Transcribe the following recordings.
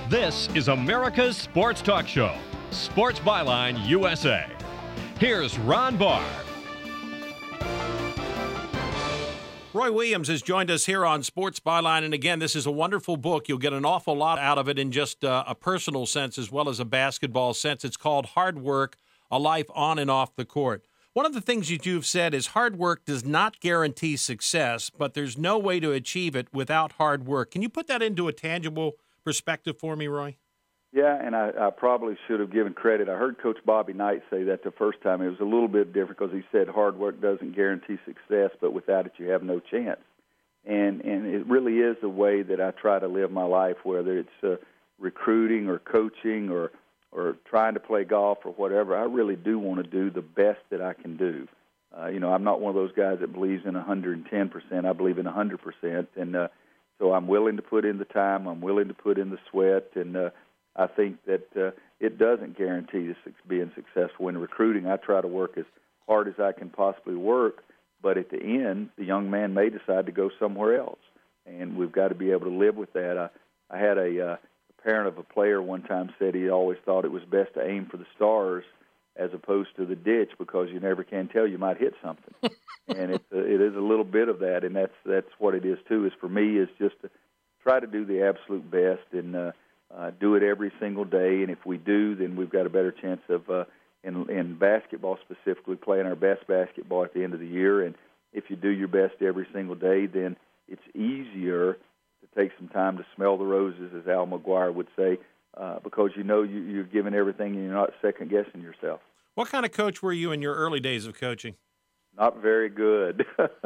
This is America's Sports Talk Show, Sports Byline USA. Here's Ron Barr. Roy Williams has joined us here on Sports Byline, and again, this is a wonderful book. You'll get an awful lot out of it in just a personal sense as well as a basketball sense. It's called Hard Work, A Life On and Off the Court. One of the things that you've said is hard work does not guarantee success, but there's no way to achieve it without hard work. Can you put that into a tangible perspective for me, Roy? Yeah, and I probably should have given credit. I heard Coach Bobby Knight say that the first time. It was a little bit different because he said hard work doesn't guarantee success, but without it you have no chance. And it really is the way that I try to live my life, whether it's recruiting or coaching or trying to play golf or whatever. I really do want to do the best that I can do. I'm not one of those guys that believes in 110%. I believe in 100%. And so I'm willing to put in the time. I'm willing to put in the sweat. And I think that it doesn't guarantee being successful. In recruiting, I try to work as hard as I can possibly work, but at the end, the young man may decide to go somewhere else, and we've got to be able to live with that. I had a parent of a player one time said he always thought it was best to aim for the stars as opposed to the ditch because you never can tell, you might hit something. And it is a little bit of that, and that's what it is too. Is for me is just to try to do the absolute best and do it every single day, and if we do, then we've got a better chance of, in basketball specifically, playing our best basketball at the end of the year. And if you do your best every single day, then it's easier to take some time to smell the roses, as Al McGuire would say, because you're giving everything and you're not second-guessing yourself. What kind of coach were you in your early days of coaching? Not very good.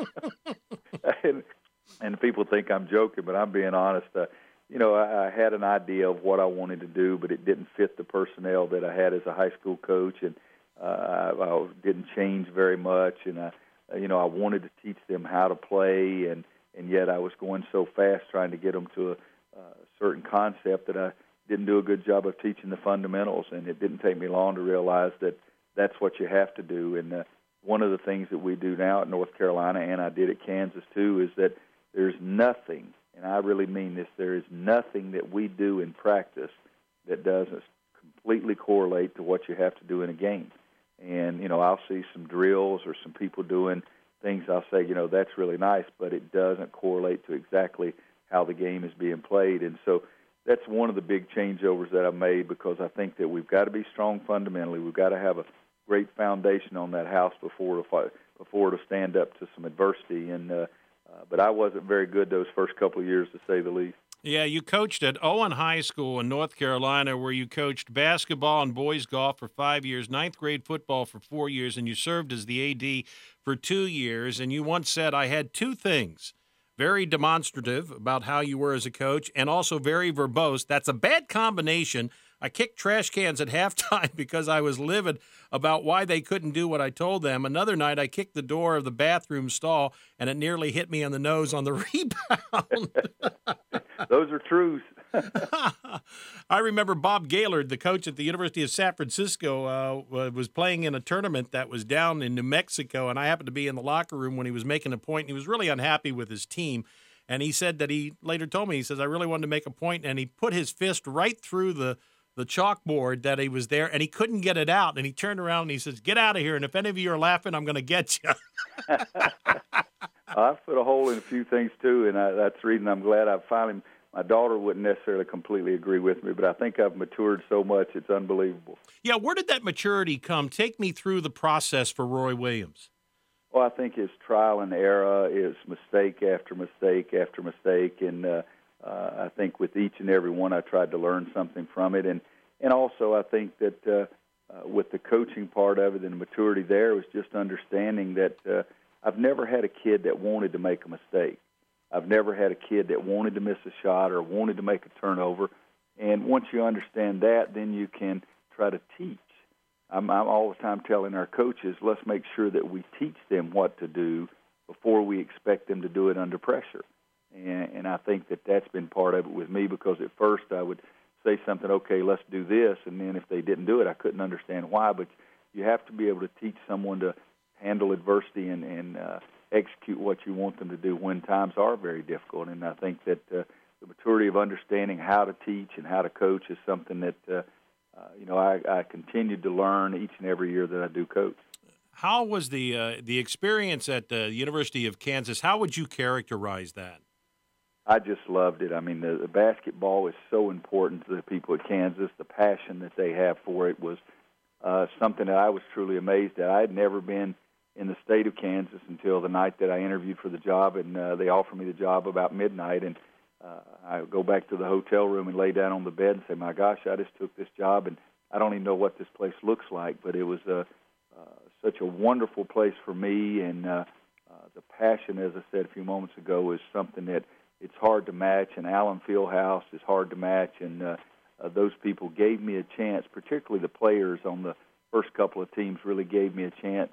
and people think I'm joking, but I'm being honest. I had an idea of what I wanted to do, but it didn't fit the personnel that I had as a high school coach, and I didn't change very much. And I wanted to teach them how to play, and yet I was going so fast trying to get them to a certain concept that I didn't do a good job of teaching the fundamentals. And it didn't take me long to realize that that's what you have to do. And one of the things that we do now at North Carolina, and I did at Kansas too, is that there's nothing. And I really mean this, there is nothing that we do in practice that doesn't completely correlate to what you have to do in a game. And, I'll see some drills or some people doing things, I'll say, that's really nice, but it doesn't correlate to exactly how the game is being played. And so that's one of the big changeovers that I've made, because I think that we've got to be strong fundamentally. We've got to have a great foundation on that house before to stand up to some adversity. And but I wasn't very good those first couple of years, to say the least. Yeah, you coached at Owen High School in North Carolina, where you coached basketball and boys golf for 5 years, ninth grade football for 4 years, and you served as the AD for 2 years. And you once said, I had two things: very demonstrative about how you were as a coach, and also very verbose. That's a bad combination. I kicked trash cans at halftime because I was livid about why they couldn't do what I told them. Another night, I kicked the door of the bathroom stall, and it nearly hit me on the nose on the rebound. Those are truths. I remember Bob Gaylord, the coach at the University of San Francisco, was playing in a tournament that was down in New Mexico, and I happened to be in the locker room when he was making a point, and he was really unhappy with his team. And he said that he later told me, he says, I really wanted to make a point, and he put his fist right through the chalkboard that he was there, and he couldn't get it out. And he turned around and he says, get out of here, and if any of you are laughing, I'm going to get you. I've put a hole in a few things, too, and that's the reason I'm glad I've finally – my daughter wouldn't necessarily completely agree with me, but I think I've matured so much, it's unbelievable. Yeah, where did that maturity come? Take me through the process for Roy Williams. Well, I think it's trial and error, it's mistake after mistake after mistake, and I think with each and every one I tried to learn something from it. And also I think that with the coaching part of it and the maturity there was just understanding that I've never had a kid that wanted to make a mistake. I've never had a kid that wanted to miss a shot or wanted to make a turnover. And once you understand that, then you can try to teach. I'm all the time telling our coaches, let's make sure that we teach them what to do before we expect them to do it under pressure. And I think that that's been part of it with me, because at first I would say something, okay, let's do this, and then if they didn't do it, I couldn't understand why. But you have to be able to teach someone to handle adversity and execute what you want them to do when times are very difficult. And I think that the maturity of understanding how to teach and how to coach is something that I continue to learn each and every year that I do coach. How was the experience at the University of Kansas? How would you characterize that? I just loved it. I mean, the basketball is so important to the people at Kansas. The passion that they have for it was something that I was truly amazed at. I had never been in the state of Kansas until the night that I interviewed for the job, and they offered me the job about midnight. And I go back to the hotel room and lay down on the bed and say, my gosh, I just took this job, and I don't even know what this place looks like. But it was such a wonderful place for me, and the passion, as I said a few moments ago, is something that it's hard to match, and Allen Fieldhouse is hard to match, and those people gave me a chance, particularly the players on the first couple of teams really gave me a chance.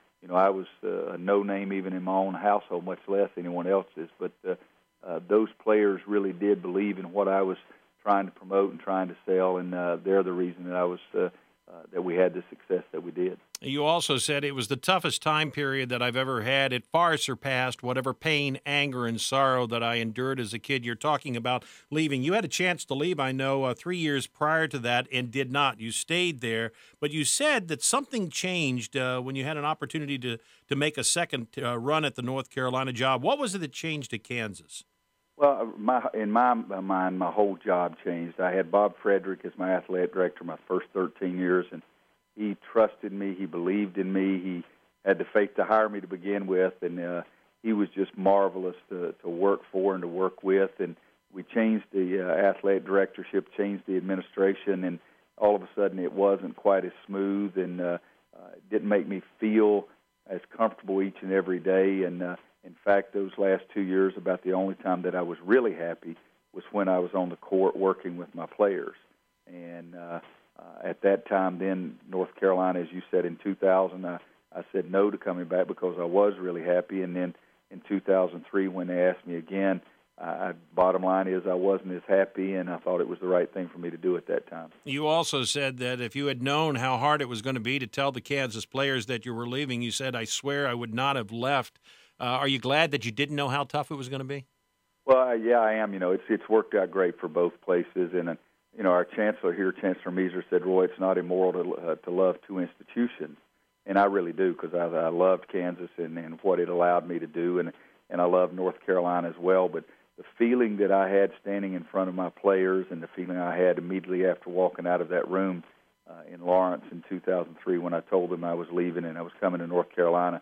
I was a no-name even in my own household, much less anyone else's, but those players really did believe in what I was trying to promote and trying to sell, and they're the reason that I was that we had the success that we did. You also said it was the toughest time period that I've ever had. It far surpassed whatever pain, anger, and sorrow that I endured as a kid. You're talking about leaving. You had a chance to leave, I know, 3 years prior to that and did not. You stayed there, but you said that something changed when you had an opportunity to make a second run at the North Carolina job. What was it that changed at Kansas? Well, in my mind, my whole job changed. I had Bob Frederick as my athletic director my first 13 years, and he trusted me. He believed in me. He had the faith to hire me to begin with, and he was just marvelous to work for and to work with. And we changed the athletic directorship, changed the administration, and all of a sudden it wasn't quite as smooth, and it didn't make me feel as comfortable each and every day. And in fact, those last 2 years, about the only time that I was really happy was when I was on the court working with my players. And at that time, then, North Carolina, as you said, in 2000, I said no to coming back because I was really happy. And then in 2003, when they asked me again, bottom line is I wasn't as happy, and I thought it was the right thing for me to do at that time. You also said that if you had known how hard it was going to be to tell the Kansas players that you were leaving, you said, I swear I would not have left. Are you glad that you didn't know how tough it was going to be? Well, yeah, I am. It's worked out great for both places. And, our chancellor here, Chancellor Measure, said, Roy, it's not immoral to love two institutions. And I really do, because I loved Kansas and what it allowed me to do. And I love North Carolina as well. But the feeling that I had standing in front of my players and the feeling I had immediately after walking out of that room in Lawrence in 2003 when I told them I was leaving and I was coming to North Carolina,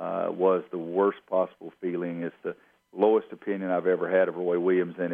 was the worst possible feeling. It's the lowest opinion I've ever had of Roy Williams, and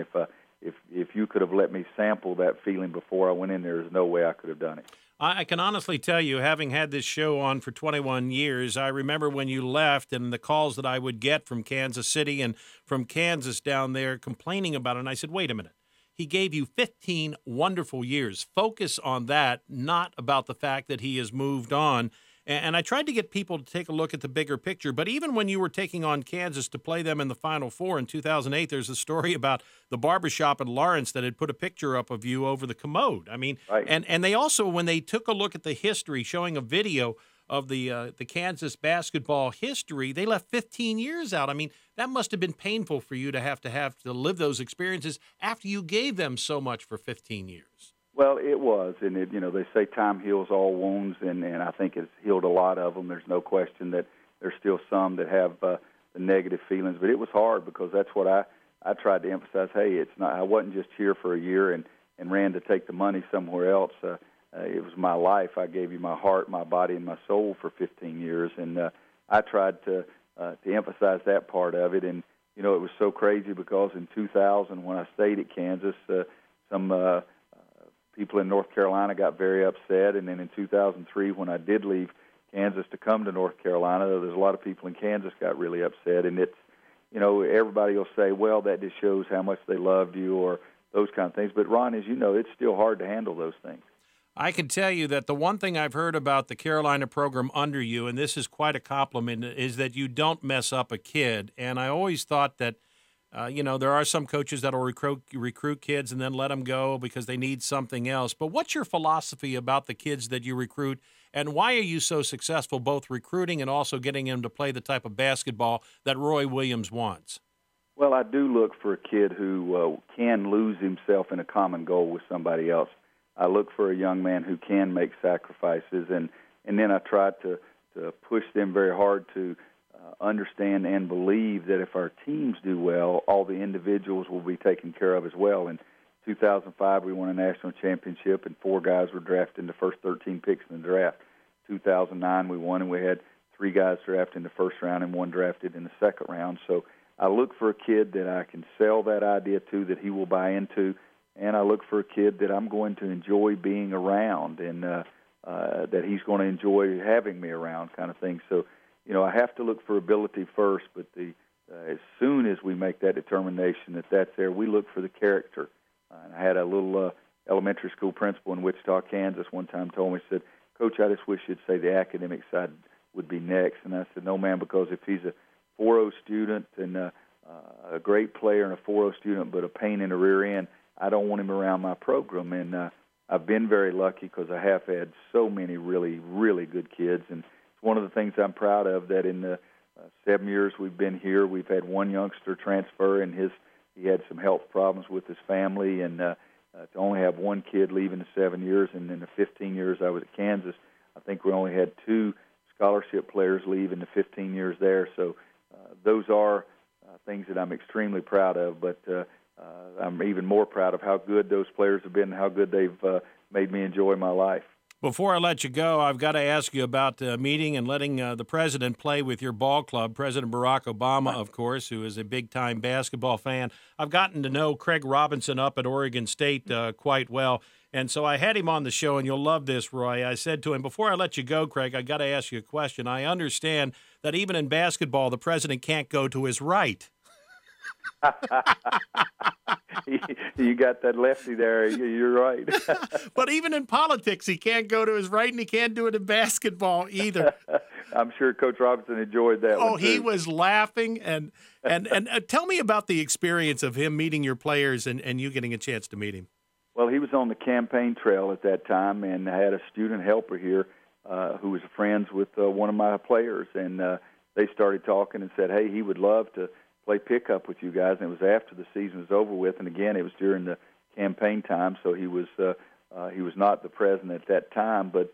if you could have let me sample that feeling before I went in there's no way I could have done it. I can honestly tell you, having had this show on for 21 years, I remember when you left and the calls that I would get from Kansas City and from Kansas down there complaining about it, and I said, wait a minute. He gave you 15 wonderful years. Focus on that, not about the fact that he has moved on. And I tried to get people to take a look at the bigger picture. But even when you were taking on Kansas to play them in the Final Four in 2008, there's a story about the barbershop in Lawrence that had put a picture up of you over the commode. I mean, right. And they also, when they took a look at the history, showing a video of the Kansas basketball history, they left 15 years out. I mean, that must have been painful for you to have to live those experiences after you gave them so much for 15 years. Well, it was, and they say time heals all wounds, and I think it's healed a lot of them. There's no question that there's still some that have the negative feelings, but it was hard because that's what I tried to emphasize. Hey, it's not. I wasn't just here for a year and ran to take the money somewhere else. It was my life. I gave you my heart, my body, and my soul for 15 years, and I tried to emphasize that part of it. And it was so crazy because in 2000, when I stayed at Kansas, some people in North Carolina got very upset, and then in 2003, when I did leave Kansas to come to North Carolina, there's a lot of people in Kansas got really upset, and it's, everybody will say, well, that just shows how much they loved you or those kind of things. But, Ron, as you know, it's still hard to handle those things. I can tell you that the one thing I've heard about the Carolina program under you, and this is quite a compliment, is that you don't mess up a kid. And I always thought that there are some coaches that will recruit kids and then let them go because they need something else. But what's your philosophy about the kids that you recruit, and why are you so successful both recruiting and also getting them to play the type of basketball that Roy Williams wants? Well, I do look for a kid who can lose himself in a common goal with somebody else. I look for a young man who can make sacrifices, and then I try to push them very hard to understand and believe that if our teams do well, all the individuals will be taken care of as well. In 2005, we won a national championship, and 4 guys were drafted in the first 13 picks in the draft. 2009, we won, and we had 3 guys drafted in the first round and 1 drafted in the second round. So I look for a kid that I can sell that idea to, that he will buy into, and I look for a kid that I'm going to enjoy being around and that he's going to enjoy having me around, kind of thing. So, you know, I have to look for ability first, but as soon as we make that determination that that's there, we look for the character. And I had a little elementary school principal in Wichita, Kansas, one time told me, said, "Coach, I just wish you'd say the academic side would be next." And I said, "No, man, because if he's a 4.0 student and a great player and a 4.0 student but a pain in the rear end, I don't want him around my program." And I've been very lucky because I have had so many really, really good kids. And it's one of the things I'm proud of, that in the 7 years we've been here, we've had one youngster transfer, and he had some health problems with his family. And to only have one kid leave in the 7 years, and in the 15 years I was at Kansas, I think we only had 2 scholarship players leave in the 15 years there. So those are things that I'm extremely proud of, but I'm even more proud of how good those players have been and how good they've made me enjoy my life. Before I let you go, I've got to ask you about meeting and letting the president play with your ball club, President Barack Obama, of course, who is a big-time basketball fan. I've gotten to know Craig Robinson up at Oregon State quite well, and so I had him on the show, and you'll love this, Roy. I said to him, before I let you go, Craig, I got to ask you a question. I understand that even in basketball, the president can't go to his right. You got that lefty there. You're right. But even in politics, he can't go to his right, and he can't do it in basketball either. I'm sure Coach Robinson enjoyed that one, too. He was laughing. And tell me about the experience of him meeting your players and you getting a chance to meet him. Well, he was on the campaign trail at that time, and I had a student helper here who was friends with one of my players, and they started talking and said, hey, he would love to play pickup with you guys. And it was after the season was over with, and again, it was during the campaign time, so he was not the president at that time, but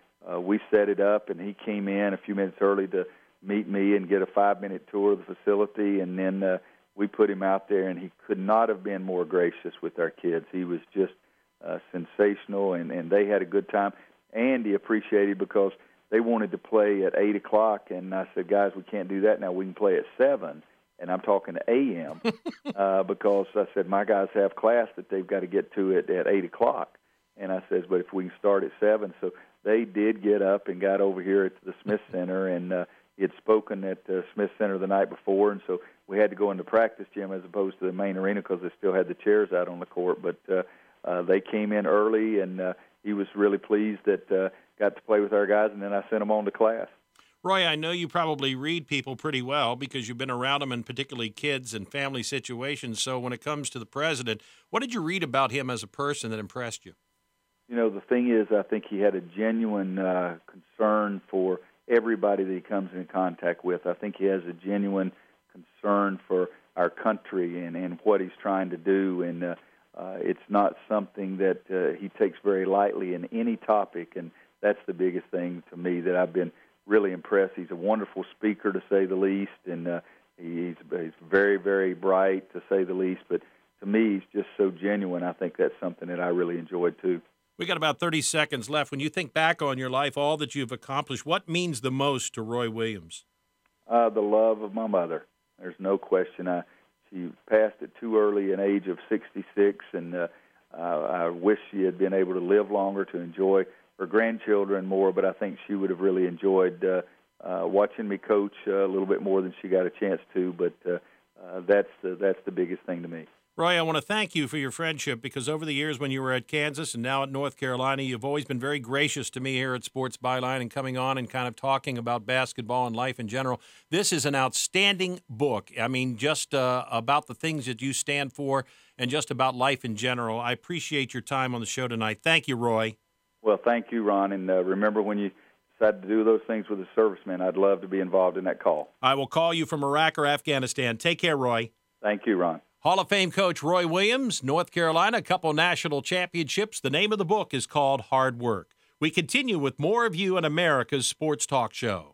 we set it up, and he came in a few minutes early to meet me and get a 5-minute tour of the facility, and then we put him out there, and he could not have been more gracious with our kids. He was just sensational, and they had a good time, and he appreciated because they wanted to play at 8 o'clock, and I said, guys, we can't do that now. We can play at 7. And I'm talking a.m. Because I said my guys have class that they've got to get to it at 8 o'clock. And I says, but if we can start at 7. So they did get up and got over here at the Smith Center, and he had spoken at the Smith Center the night before, and so we had to go into practice gym as opposed to the main arena because they still had the chairs out on the court. But they came in early, and he was really pleased that got to play with our guys, and then I sent them on to class. Roy, I know you probably read people pretty well because you've been around them, and particularly kids and family situations. So when it comes to the president, what did you read about him as a person that impressed you? You know, the thing is, I think he had a genuine concern for everybody that he comes in contact with. I think he has a genuine concern for our country and what he's trying to do, and it's not something that he takes very lightly in any topic, and that's the biggest thing to me that I've been really impressed. He's a wonderful speaker, to say the least, and he's very, very bright, to say the least. But to me, he's just so genuine. I think that's something that I really enjoyed, too. We got about 30 seconds left. When you think back on your life, all that you've accomplished, what means the most to Roy Williams? The love of my mother. There's no question. She passed at too early an age of 66, and I wish she had been able to live longer to enjoy her grandchildren more, but I think she would have really enjoyed watching me coach a little bit more than she got a chance to, but that's the biggest thing to me. Roy, I want to thank you for your friendship because over the years when you were at Kansas and now at North Carolina, you've always been very gracious to me here at Sports Byline and coming on and kind of talking about basketball and life in general. This is an outstanding book. I mean, just about the things that you stand for and just about life in general. I appreciate your time on the show tonight. Thank you, Roy. Well, thank you, Ron, and remember when you decide to do those things with a serviceman, I'd love to be involved in that call. I will call you from Iraq or Afghanistan. Take care, Roy. Thank you, Ron. Hall of Fame coach Roy Williams, North Carolina, a couple national championships. The name of the book is called Hard Work. We continue with more of you on America's Sports Talk Show.